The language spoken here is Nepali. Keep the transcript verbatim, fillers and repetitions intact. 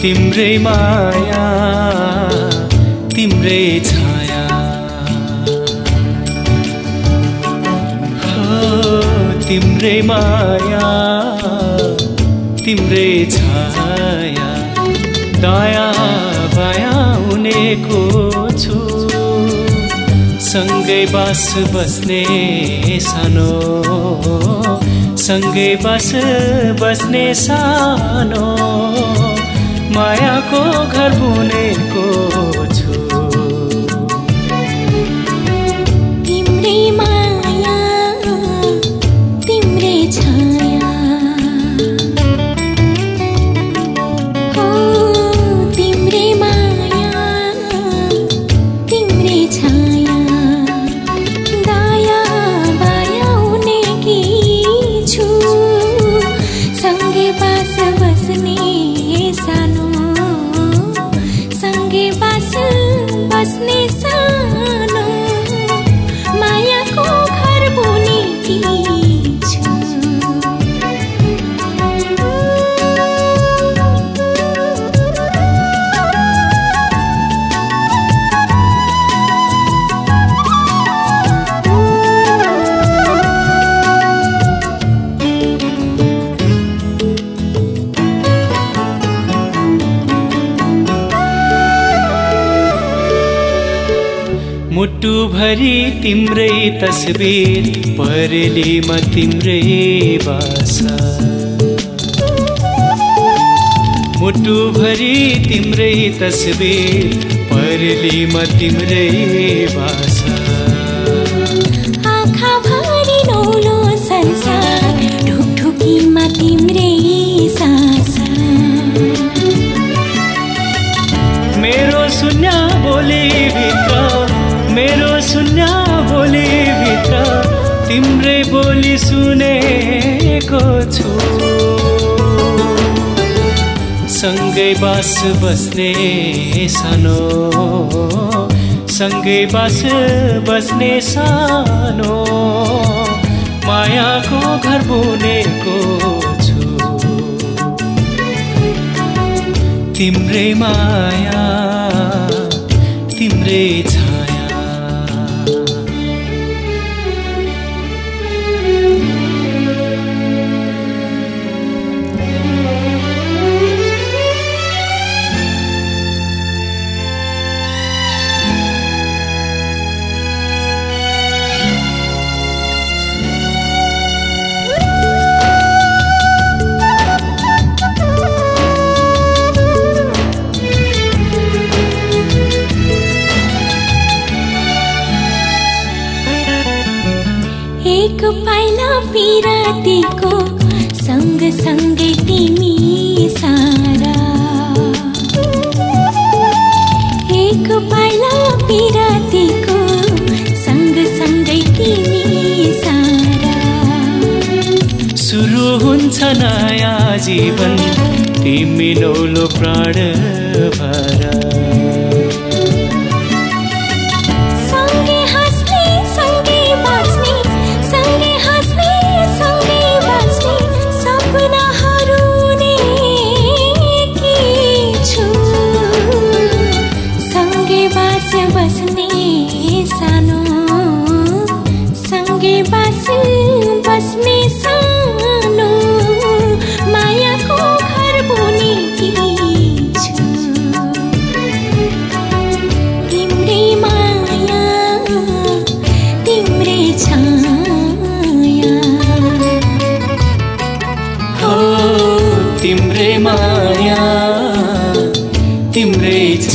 तिम्रै माया तिम्रै छाया हो तिम्रै माया तिम्रै छाया दया बाया उनेको छु सँगै बास बस्ने सानो सँगै बास बस्ने सानो मायाको घर बुनेको छु तिम्रै माया तिम्रै छाया हो तिम्रै माया तिम्रै छाया दया बाया उनेकी छु सँगै बास बस्ने सानो सँगै बास बस्ने सानो मायाको घर बुनेकी छु मुटु भरी तिम्रै तस्बिर परेलीमा तिम्रै बासा मुटु भरी तिम्रै तस्बिर परेलीमा तिम्रै बासा आँखा भरी नौलो संसार ढुकढुकीमा तिम्रै सासा मेरो शून्य बोली भित्र मेरो शून्य बोली भित्र तिम्रै बोली सुनेको छु सँगै बास बस्ने सानो सँगै बास बस्ने सानो मायाको घर बुनेको छु तिम्रै माया तिम्रै छाया एक पाइला पिरातीको सँग सँगै तिमी सारा एक पाइला पिरातीको सँग सँगै तिमी सारा सुरु हुन्छ नयाँ जीवन तिमी नौलो प्राण भरा बस्ने सानो मायाको घर बुनेकी छु तिम्रै माया तिम्रै छाया हो तिम्रै माया तिम्रै